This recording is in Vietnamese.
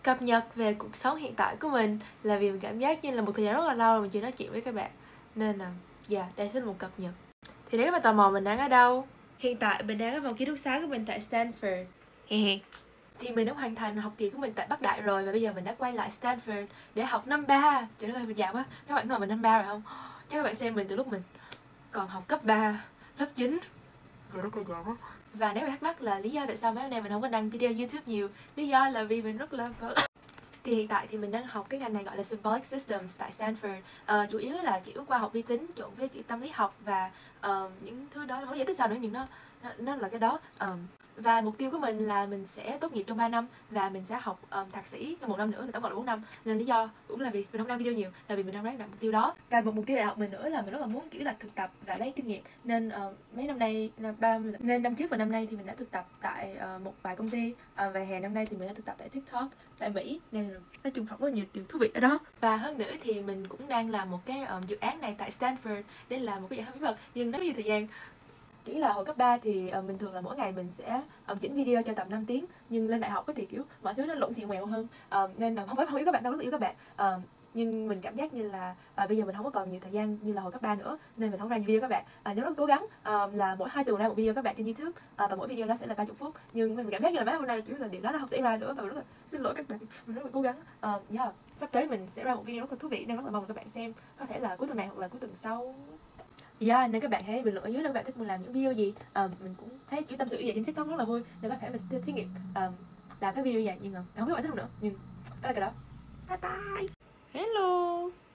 cập nhật về cuộc sống hiện tại của mình, là vì mình cảm giác như là một thời gian rất là lâu rồi mình chưa nói chuyện với các bạn. Nên là, đây sẽ là một cập nhật. Thì nếu các bạn tò mò mình đang ở đâu, hiện tại mình đang ở phòng ký túc xá của mình tại Stanford. Thì mình đã hoàn thành học kỳ của mình tại Bắc Đại rồi, và bây giờ mình đã quay lại Stanford để học năm 3. Trời đất ơi, mình già quá. Các bạn ngờ mình năm 3 rồi không? Chắc các bạn xem mình từ lúc mình còn học cấp 3, lớp 9. Trời đất ơi, già quá. Và nếu bạn thắc mắc là lý do tại sao mấy hôm nay mình không có đăng video YouTube nhiều, lý do là vì mình rất là thì hiện tại thì mình đang học cái ngành này gọi là Symbolic Systems tại Stanford. Chủ yếu là kiểu khoa học vi tính trộn với kiểu tâm lý học và những thứ đó, không giải thích sao nữa, nhưng nó là cái đó. Và mục tiêu của mình là mình sẽ tốt nghiệp trong 3 năm và mình sẽ học thạc sĩ trong 1 năm nữa, thì tổng cộng là 4 năm. Nên lý do cũng là vì mình không đăng video nhiều, là vì mình đang ráng đạt mục tiêu đó. Và một mục tiêu đại học mình nữa là mình rất là muốn kiểu là thực tập và lấy kinh nghiệm. Nên mấy năm nay, nên năm trước và năm nay thì mình đã thực tập tại một vài công ty. Và hè năm nay thì mình đã thực tập tại TikTok tại Mỹ, nên nói chung học rất là nhiều điều thú vị ở đó. Và hơn nữa thì mình cũng đang làm một cái dự án này tại Stanford. Đây là một cái dự án bí mật nhưng rất nhiều thời gian. Kiểu là hồi cấp 3 thì bình thường là mỗi ngày mình sẽ chỉnh video cho tầm 5 tiếng. Nhưng lên đại học thì kiểu mọi thứ nó lộn xộn mèo hơn. Nên là không yêu các bạn đâu, rất là yêu các bạn. Nhưng mình cảm giác như là bây giờ mình không có còn nhiều thời gian như là hồi cấp 3 nữa, nên mình không ra nhiều video các bạn. Nếu rất cố gắng là mỗi 2 tuần ra một video các bạn trên YouTube, và mỗi video đó sẽ là 30 phút. Nhưng mình cảm giác như là mấy hôm nay kiểu là điều đó nó không xảy ra nữa, và mình rất là xin lỗi các bạn. Mình rất là cố gắng. Sắp tới mình sẽ ra một video rất là thú vị nên rất là mong các bạn xem, có thể là cuối tuần này hoặc là cuối tuần sau. Nên các bạn hãy bình luận ở dưới là các bạn thích mình làm những video gì. Mình cũng thấy kiểu tâm sự như vậy trên TikTok rất là vui, nên có thể mình sẽ thí nghiệm làm các video vậy. Nhưng không biết bạn thích không nữa, nhưng đó là cái đó. Bye bye. Hello.